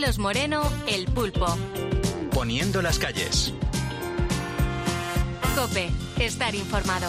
Carlos Moreno, El Pulpo. Poniendo las calles. COPE, estar informado.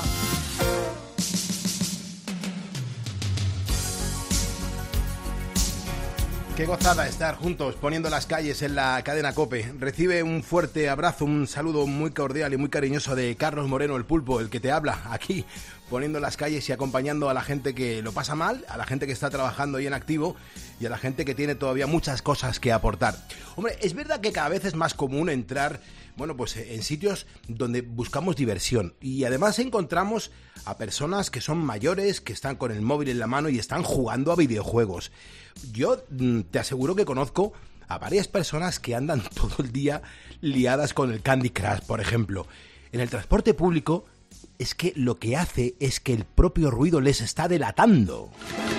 Qué gozada estar juntos poniendo las calles en la cadena COPE. Recibe un fuerte abrazo, un saludo muy cordial y muy cariñoso de Carlos Moreno, El Pulpo, el que te habla aquí, poniendo las calles y acompañando a la gente que lo pasa mal, a la gente que está trabajando y en activo y a la gente que tiene todavía muchas cosas que aportar. Hombre, es verdad que cada vez es más común entrar, pues en sitios donde buscamos diversión y además encontramos a personas que son mayores, que están con el móvil en la mano y están jugando a videojuegos. Yo te aseguro que conozco a varias personas que andan todo el día liadas con el Candy Crush, por ejemplo. En el transporte público es que lo que hace es que el propio ruido les está delatando.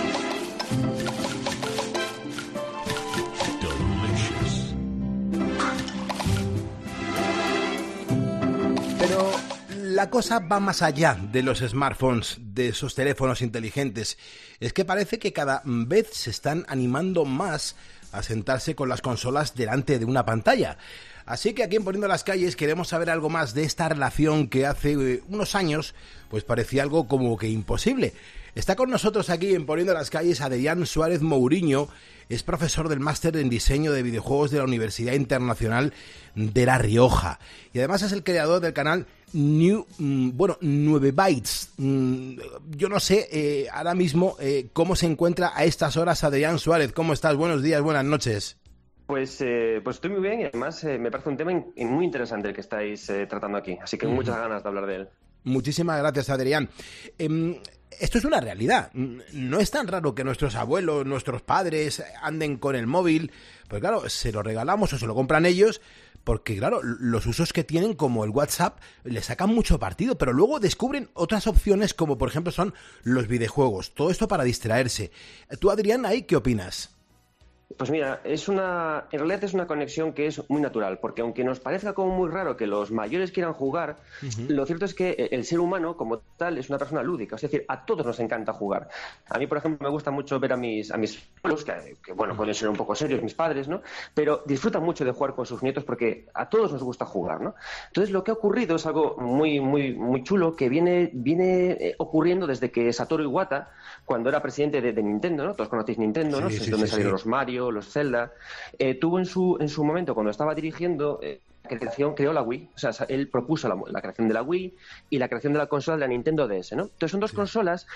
Pero la cosa va más allá de los smartphones, de esos teléfonos inteligentes. Es que parece que cada vez se están animando más a sentarse con las consolas delante de una pantalla. Así que aquí en Poniendo las Calles queremos saber algo más de esta relación que hace unos años pues parecía algo como que imposible. Está con nosotros aquí en Poniendo las Calles Adrián Suárez Mouriño, es profesor del máster en diseño de videojuegos de la Universidad Internacional de La Rioja y además es el creador del canal 9 Bytes. Yo no sé ahora mismo cómo se encuentra a estas horas Adrián Suárez. ¿Cómo estás? Buenos días, buenas noches. Pues estoy muy bien y además me parece un tema muy interesante el que estáis tratando aquí, así que muchas ganas de hablar de él. Muchísimas gracias, Adrián. Esto es una realidad. No es tan raro que nuestros abuelos, nuestros padres anden con el móvil, pues claro, se lo regalamos o se lo compran ellos, porque claro, los usos que tienen como el WhatsApp le sacan mucho partido, pero luego descubren otras opciones como por ejemplo son los videojuegos. Todo esto para distraerse. Tú, Adrián, ¿ahí qué opinas? Pues mira, en realidad es una conexión que es muy natural, porque aunque nos parezca como muy raro que los mayores quieran jugar, lo cierto es que el ser humano como tal es una persona lúdica, es decir, a todos nos encanta jugar. A mí, por ejemplo, me gusta mucho ver a mis abuelos, que bueno, pueden ser un poco serios mis padres, ¿no? Pero disfrutan mucho de jugar con sus nietos porque a todos nos gusta jugar, ¿no? Entonces, lo que ha ocurrido es algo muy, muy, muy chulo que viene ocurriendo desde que Satoru Iwata, cuando era presidente de Nintendo, ¿no? Todos conocéis Nintendo, ¿no? Es donde salieron los Mario, los Zelda, tuvo en su momento, cuando estaba dirigiendo, creó la Wii, o sea, él propuso la creación de la Wii y la creación de la consola de la Nintendo DS, ¿no? Entonces son dos consolas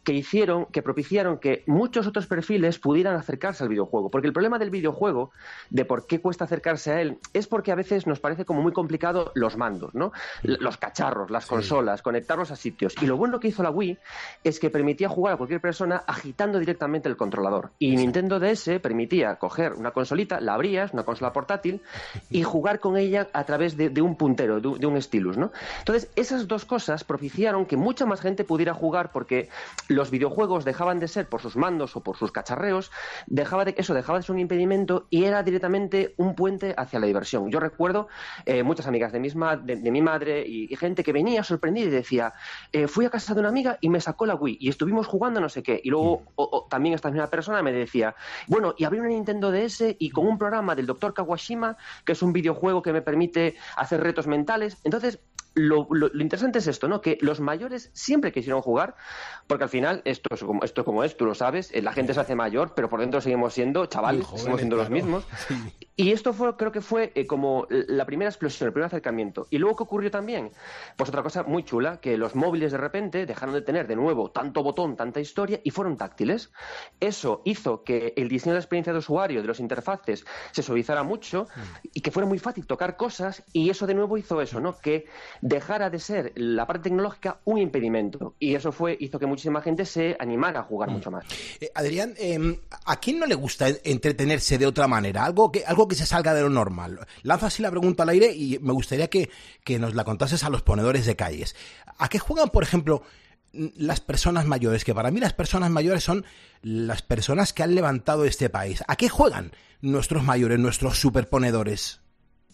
que propiciaron que muchos otros perfiles pudieran acercarse al videojuego, porque el problema del videojuego, de por qué cuesta acercarse a él, es porque a veces nos parece como muy complicado los mandos, ¿no? Los cacharros, las consolas, conectarlos a sitios, y lo bueno que hizo la Wii es que permitía jugar a cualquier persona agitando directamente el controlador, y Nintendo DS permitía coger una consolita, la abrías, una consola portátil, y jugar con ella a través de un puntero, de un stylus, ¿no? Entonces, esas dos cosas propiciaron que mucha más gente pudiera jugar porque los videojuegos dejaban de ser por sus mandos o por sus cacharreos, dejaba de ser un impedimento y era directamente un puente hacia la diversión. Yo recuerdo muchas amigas de mi madre y gente que venía sorprendida y decía, fui a casa de una amiga y me sacó la Wii y estuvimos jugando no sé qué. Y luego también esta misma persona me decía, bueno, y abrí una Nintendo DS y con un programa del Dr. Kawashima, que es un videojuego que me permite hacer retos mentales. Entonces, lo interesante es esto, ¿no? Que los mayores siempre quisieron jugar, porque al final, esto como es, tú lo sabes, la gente se hace mayor, pero por dentro seguimos siendo chavales, seguimos siendo los mismos. Sí. Y esto creo que fue como la primera explosión, el primer acercamiento. Y luego, ¿qué ocurrió también? Pues otra cosa muy chula, que los móviles de repente dejaron de tener de nuevo tanto botón, tanta historia, y fueron táctiles. Eso hizo que el diseño de la experiencia de usuario, de los interfaces, se suavizara mucho y que fuera muy fácil tocar cosas, y eso de nuevo hizo eso, ¿no? Que dejara de ser la parte tecnológica un impedimento, y eso hizo que muchísima gente se animara a jugar mucho más. Adrián, ¿a quién no le gusta entretenerse de otra manera? Algo que se salga de lo normal. Lanzo así la pregunta al aire y me gustaría que nos la contases a los ponedores de calles. ¿A qué juegan, por ejemplo, las personas mayores? Que para mí las personas mayores son las personas que han levantado este país. ¿A qué juegan nuestros mayores, nuestros superponedores?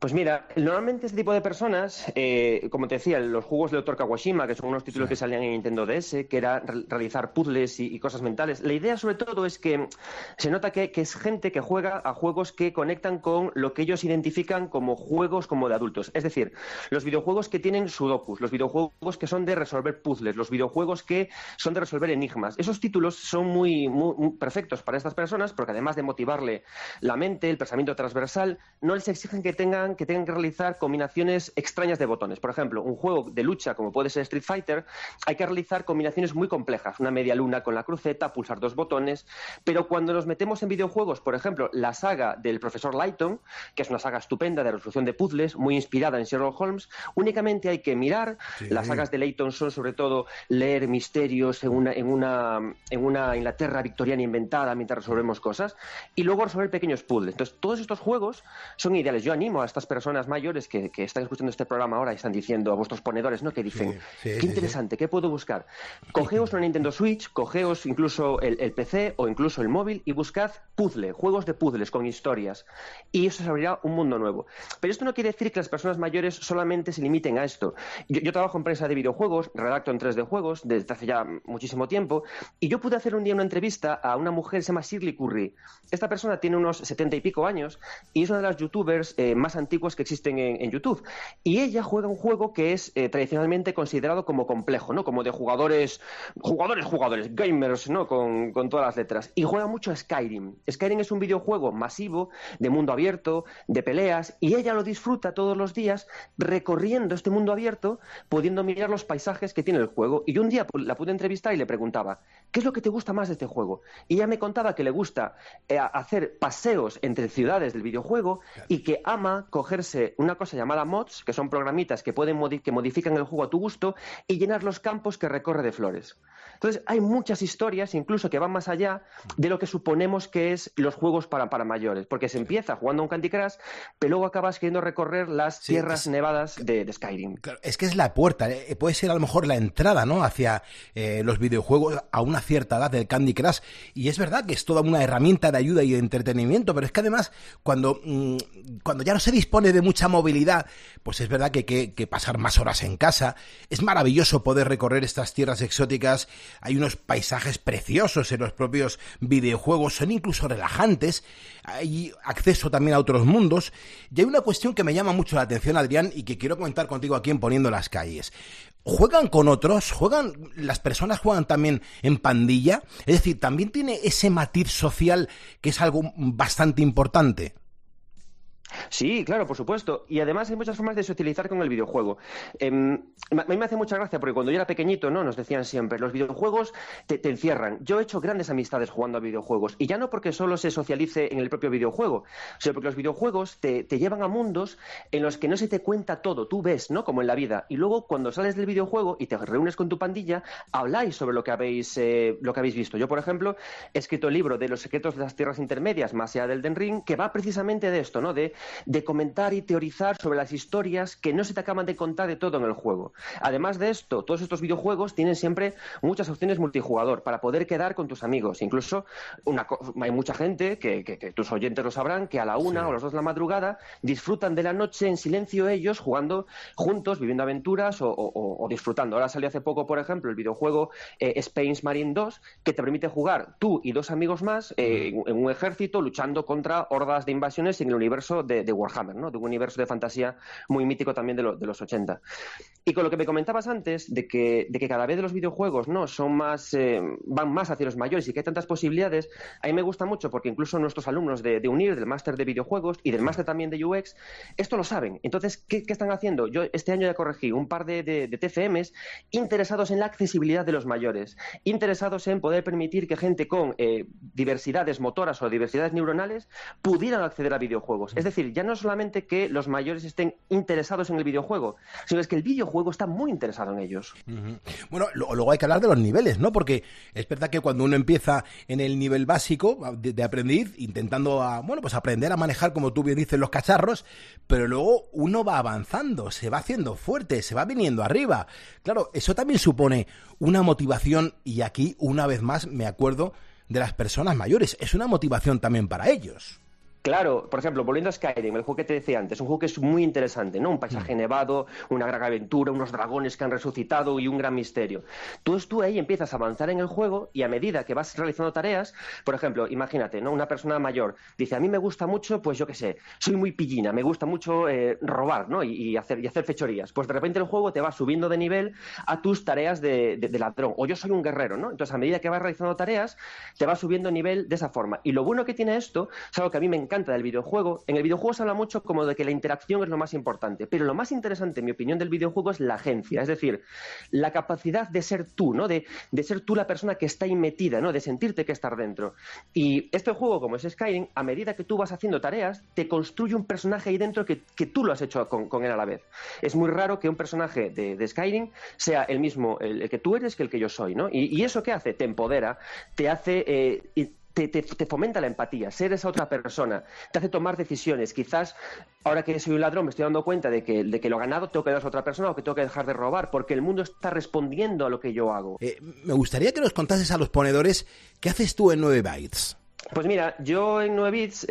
Pues mira, normalmente este tipo de personas, como te decía, los juegos de Dr. Kawashima, que son unos títulos que salían en Nintendo DS, que era realizar puzzles y cosas mentales, la idea sobre todo es que se nota que es gente que juega a juegos que conectan con lo que ellos identifican como juegos como de adultos. Es decir, los videojuegos que tienen sudokus, los videojuegos que son de resolver puzzles, los videojuegos que son de resolver enigmas. Esos títulos son muy perfectos para estas personas porque además de motivarle la mente, el pensamiento transversal, no les exigen que tengan que realizar combinaciones extrañas de botones. Por ejemplo, un juego de lucha como puede ser Street Fighter, hay que realizar combinaciones muy complejas, una media luna con la cruceta, pulsar 2 botones, pero cuando nos metemos en videojuegos, por ejemplo, la saga del profesor Layton, que es una saga estupenda de resolución de puzzles, muy inspirada en Sherlock Holmes, únicamente hay que mirar. Sí. Las sagas de Layton son sobre todo leer misterios en una Inglaterra victoriana inventada mientras resolvemos cosas, y luego resolver pequeños puzzles. Entonces, todos estos juegos son ideales. Yo animo a estas personas mayores que están escuchando este programa ahora y están diciendo a vuestros ponedores, ¿no? Que dicen, qué interesante, ¿qué puedo buscar? Cogeos una Nintendo Switch, cogeos incluso el PC o incluso el móvil y buscad juegos de puzzles con historias, y eso os abrirá un mundo nuevo. Pero esto no quiere decir que las personas mayores solamente se limiten a esto. Yo trabajo en prensa de videojuegos, redacto en 3D Juegos desde hace ya muchísimo tiempo, y yo pude hacer un día una entrevista a una mujer que se llama Shirley Curry. Esta persona tiene unos 70 y pico años y es una de las youtubers más antiguas que existen en YouTube, y ella juega un juego que es tradicionalmente considerado como complejo, ¿no? Como de jugadores, gamers, ¿no? Con todas las letras, y juega mucho a Skyrim. Skyrim es un videojuego masivo de mundo abierto, de peleas, y ella lo disfruta todos los días recorriendo este mundo abierto, pudiendo mirar los paisajes que tiene el juego. Y yo un día la pude entrevistar y le preguntaba, ¿qué es lo que te gusta más de este juego? Y ella me contaba que le gusta hacer paseos entre ciudades del videojuego y que ama cogerse una cosa llamada mods, que son programitas que modifican el juego a tu gusto, y llenar los campos que recorre de flores. Entonces, hay muchas historias, incluso que van más allá de lo que suponemos que es los juegos para mayores, porque se empieza jugando a un Candy Crush, pero luego acabas queriendo recorrer las tierras nevadas de Skyrim. Claro, es que es la puerta, puede ser a lo mejor la entrada, ¿no?, hacia los videojuegos a una cierta edad del Candy Crush, y es verdad que es toda una herramienta de ayuda y de entretenimiento, pero es que además cuando ya no se dispone de mucha movilidad, pues es verdad que hay que pasar más horas en casa. Es maravilloso poder recorrer estas tierras exóticas, hay unos paisajes preciosos en los propios videojuegos, son incluso relajantes, hay acceso también a otros mundos, y hay una cuestión que me llama mucho la atención, Adrián, y que quiero comentar contigo aquí en Poniendo las Calles. ¿Juegan con otros? ¿Las personas juegan también en pandilla? Es decir, ¿también tiene ese matiz social que es algo bastante importante? Sí, claro, por supuesto. Y además hay muchas formas de socializar con el videojuego. A mí me hace mucha gracia porque cuando yo era pequeñito, ¿no?, nos decían siempre, los videojuegos te encierran. Yo he hecho grandes amistades jugando a videojuegos, y ya no porque solo se socialice en el propio videojuego, sino porque los videojuegos te llevan a mundos en los que no se te cuenta todo. Tú ves, ¿no?, como en la vida, y luego cuando sales del videojuego y te reúnes con tu pandilla, habláis sobre lo que habéis visto. Yo, por ejemplo, he escrito el libro de los secretos de las tierras intermedias, más allá del Elden Ring, que va precisamente de esto, ¿no?, de comentar y teorizar sobre las historias que no se te acaban de contar de todo en el juego. Además de esto, todos estos videojuegos tienen siempre muchas opciones multijugador para poder quedar con tus amigos. Incluso hay mucha gente, que tus oyentes lo sabrán, que a la 1 o las 2 de la madrugada disfrutan de la noche en silencio ellos, jugando juntos, viviendo aventuras o disfrutando. Ahora salió hace poco, por ejemplo, el videojuego Space Marine 2, que te permite jugar tú y 2 amigos más en un ejército luchando contra hordas de invasiones en el universo de Warhammer, ¿no?, de un universo de fantasía muy mítico también de los 80. Y con lo que me comentabas antes, de que cada vez los videojuegos, ¿no?, son más van más hacia los mayores y que hay tantas posibilidades, a mí me gusta mucho porque incluso nuestros alumnos de UNIR, del máster de videojuegos y del máster también de UX, esto lo saben. Entonces, ¿qué están haciendo? Yo este año ya corregí un par de TFMs interesados en la accesibilidad de los mayores, interesados en poder permitir que gente con diversidades motoras o diversidades neuronales pudieran acceder a videojuegos. Es decir, ya no solamente que los mayores estén interesados en el videojuego, sino es que el videojuego está muy interesado en ellos. Uh-huh. Bueno, luego hay que hablar de los niveles, ¿no? Porque es verdad que cuando uno empieza en el nivel básico de aprendiz, intentando aprender a manejar, como tú bien dices, los cacharros, pero luego uno va avanzando, se va haciendo fuerte, se va viniendo arriba. Claro, eso también supone una motivación, y aquí una vez más me acuerdo de las personas mayores, es una motivación también para ellos. Claro, por ejemplo, volviendo a Skyrim, el juego que te decía antes, un juego que es muy interesante, ¿no? Un paisaje nevado, una gran aventura, unos dragones que han resucitado y un gran misterio. Tú ahí empiezas a avanzar en el juego y a medida que vas realizando tareas, por ejemplo, imagínate, ¿no? Una persona mayor dice, a mí me gusta mucho, pues yo qué sé, soy muy pillina, me gusta mucho robar, ¿no? Y hacer fechorías. Pues de repente el juego te va subiendo de nivel a tus tareas de ladrón. O yo soy un guerrero, ¿no? Entonces, a medida que vas realizando tareas, te va subiendo nivel de esa forma. Y lo bueno que tiene esto, es algo que a mí me encanta del videojuego. En el videojuego se habla mucho como de que la interacción es lo más importante, pero lo más interesante, en mi opinión, del videojuego es la agencia, es decir, la capacidad de ser tú, ¿no? De ser tú la persona que está ahí metida, ¿no? De sentirte que estás dentro. Y este juego, como es Skyrim, a medida que tú vas haciendo tareas, te construye un personaje ahí dentro que tú lo has hecho con él a la vez. Es muy raro que un personaje de Skyrim sea el mismo, el que tú eres, que el que yo soy, ¿no? Y eso ¿qué hace? Te empodera, te hace... Te fomenta la empatía, ser esa otra persona, te hace tomar decisiones. Quizás ahora que soy un ladrón me estoy dando cuenta de que lo ganado tengo que dar a otra persona o que tengo que dejar de robar, porque el mundo está respondiendo a lo que yo hago. Me gustaría que nos contases a los ponedores qué haces tú en 9 Bytes. Pues mira, yo en 9 Bits,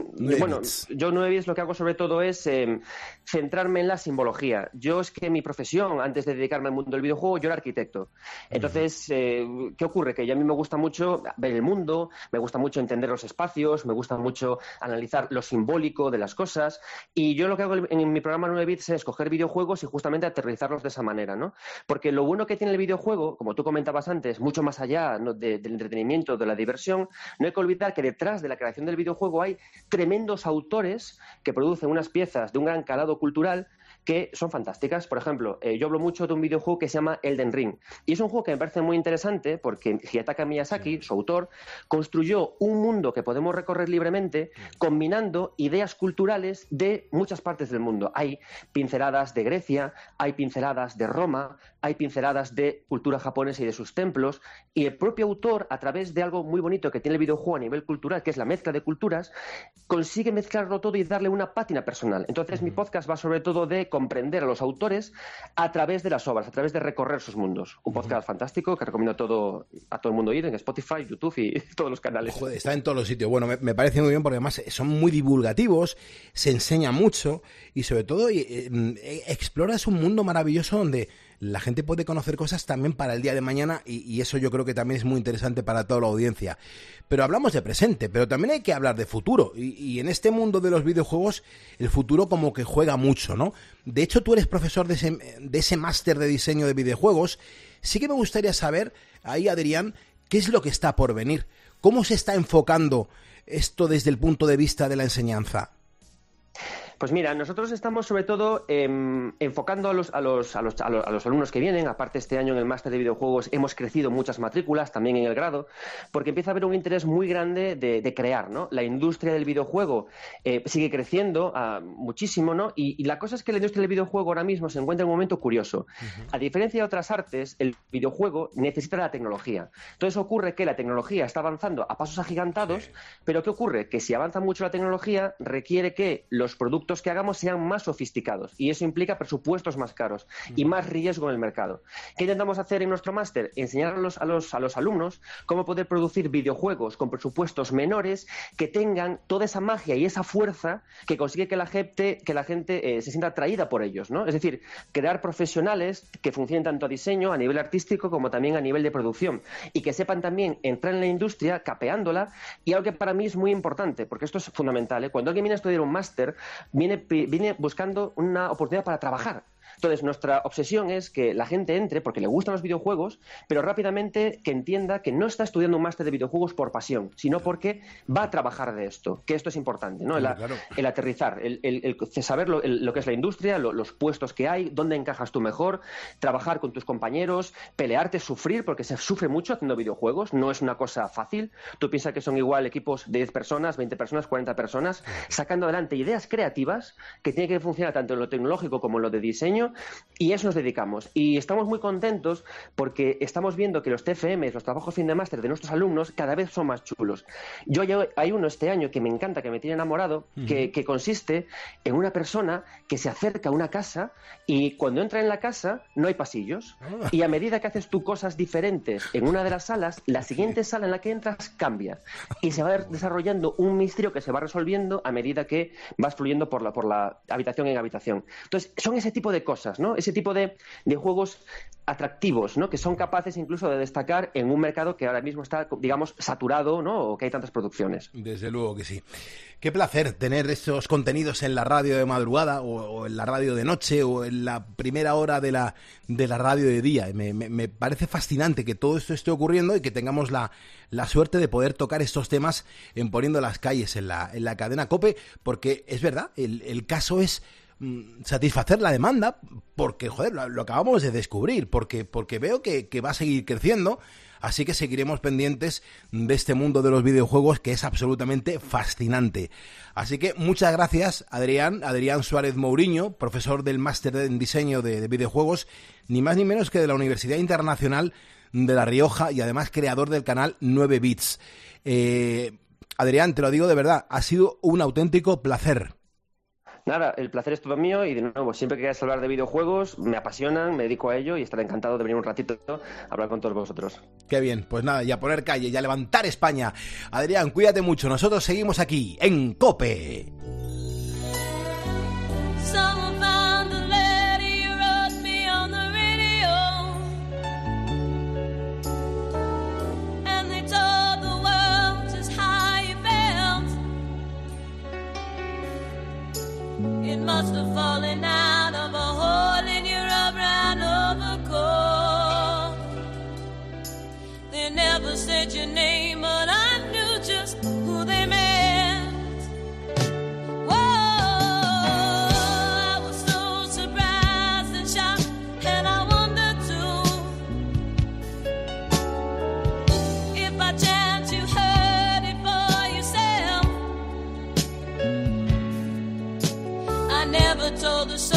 yo 9 Bits lo que hago sobre todo es centrarme en la simbología. Yo es que mi profesión, antes de dedicarme al mundo del videojuego, yo era arquitecto. Entonces, ¿qué ocurre? Que ya a mí me gusta mucho ver el mundo, me gusta mucho entender los espacios, me gusta mucho analizar lo simbólico de las cosas, y yo lo que hago en mi programa 9 Bits es coger videojuegos y justamente aterrizarlos de esa manera, ¿no? Porque lo bueno que tiene el videojuego, como tú comentabas antes, mucho más allá, ¿no? del entretenimiento, de la diversión, no hay que olvidar que detrás de la creación del videojuego hay tremendos autores que producen unas piezas de un gran calado cultural que son fantásticas. Por ejemplo, yo hablo mucho de un videojuego que se llama Elden Ring, y es un juego que me parece muy interesante porque Hayataka Miyazaki, su autor, construyó un mundo que podemos recorrer libremente combinando ideas culturales de muchas partes del mundo. Hay pinceladas de Grecia, hay pinceladas de Roma, hay pinceladas de cultura japonesa y de sus templos, y el propio autor, a través de algo muy bonito que tiene el videojuego a nivel cultural, que es la mezcla de culturas, consigue mezclarlo todo y darle una pátina personal. Entonces mi podcast va sobre todo de comprender a los autores a través de las obras, a través de recorrer sus mundos. Un podcast fantástico que recomiendo a todo el mundo ir, en Spotify, YouTube y todos los canales. Joder, está en todos los sitios. Bueno, me parece muy bien porque además son muy divulgativos, se enseña mucho y sobre todo exploras un mundo maravilloso donde la gente puede conocer cosas también para el día de mañana y eso yo creo que también es muy interesante para toda la audiencia. Pero hablamos de presente, pero también hay que hablar de futuro y en este mundo de los videojuegos el futuro como que juega mucho, ¿no? De hecho, tú eres profesor de ese máster de diseño de videojuegos. Sí que me gustaría saber, ahí Adrián, ¿qué es lo que está por venir? ¿Cómo se está enfocando esto desde el punto de vista de la enseñanza? Pues mira, nosotros estamos sobre todo enfocando a los alumnos que vienen. Aparte, este año en el máster de videojuegos hemos crecido muchas matrículas, también en el grado, porque empieza a haber un interés muy grande de crear, ¿no? La industria del videojuego sigue creciendo muchísimo, ¿no? Y la cosa es que la industria del videojuego ahora mismo se encuentra en un momento curioso. A diferencia de otras artes, el videojuego necesita la tecnología. Entonces ocurre que la tecnología está avanzando a pasos agigantados, pero ¿qué ocurre? Que si avanza mucho la tecnología, requiere que los productos que hagamos sean más sofisticados y eso implica presupuestos más caros y más riesgo en el mercado. ¿Qué intentamos hacer en nuestro máster? Enseñar a los alumnos cómo poder producir videojuegos con presupuestos menores que tengan toda esa magia y esa fuerza que consigue que la gente se sienta atraída por ellos, ¿no? Es decir, crear profesionales que funcionen tanto a diseño, a nivel artístico, como también a nivel de producción y que sepan también entrar en la industria capeándola. Y algo que para mí es muy importante, porque esto es fundamental, ¿eh? Cuando alguien viene a estudiar un máster, viene buscando una oportunidad para trabajar. Entonces, nuestra obsesión es que la gente entre porque le gustan los videojuegos, pero rápidamente que entienda que no está estudiando un máster de videojuegos por pasión, sino porque va a trabajar de esto, que esto es importante, ¿no? Claro. El aterrizar, el saber lo que es la industria, los puestos que hay, dónde encajas tú mejor, trabajar con tus compañeros, pelearte, sufrir, porque se sufre mucho haciendo videojuegos, no es una cosa fácil. Tú piensas que son igual equipos de 10 personas, 20 personas, 40 personas, sacando adelante ideas creativas que tienen que funcionar tanto en lo tecnológico como en lo de diseño, diseño, y a eso nos dedicamos. Y estamos muy contentos porque estamos viendo que los TFM, los trabajos fin de máster de nuestros alumnos, cada vez son más chulos. Hay uno este año que me encanta, que me tiene enamorado, que consiste en una persona que se acerca a una casa y cuando entra en la casa no hay pasillos. Y a medida que haces tú cosas diferentes en una de las salas, la siguiente sala en la que entras cambia. Y se va desarrollando un misterio que se va resolviendo a medida que vas fluyendo por la habitación en habitación. Entonces, son ese tipo de cosas, ¿no? Ese tipo de juegos atractivos, ¿no? Que son capaces incluso de destacar en un mercado que ahora mismo está, digamos, saturado, ¿no? O que hay tantas producciones. Desde luego que sí. Qué placer tener estos contenidos en la radio de madrugada o en la radio de noche o en la primera hora de la radio de día. Me parece fascinante que todo esto esté ocurriendo y que tengamos la suerte de poder tocar estos temas en Poniendo las Calles en la cadena COPE, porque es verdad, el caso es satisfacer la demanda, porque joder, lo acabamos de descubrir, porque veo que va a seguir creciendo, así que seguiremos pendientes de este mundo de los videojuegos que es absolutamente fascinante. Así que muchas gracias, Adrián Suárez Mouriño, profesor del máster en diseño de videojuegos, ni más ni menos que de la Universidad Internacional de La Rioja, y además creador del canal 9 Bits. Adrián, te lo digo de verdad, ha sido un auténtico placer. Nada, el placer es todo mío y de nuevo, siempre que quieras hablar de videojuegos, me apasionan, me dedico a ello y estaré encantado de venir un ratito a hablar con todos vosotros. Qué bien, pues nada, y a poner calle y a levantar España. Adrián, cuídate mucho, nosotros seguimos aquí, en COPE. It must have fallen out of a hole in your right overcoat. They never said your name, but I knew just who they meant. Whoa, I was so surprised and shocked, and I wondered too if by chance you heard it for yourself. I never told the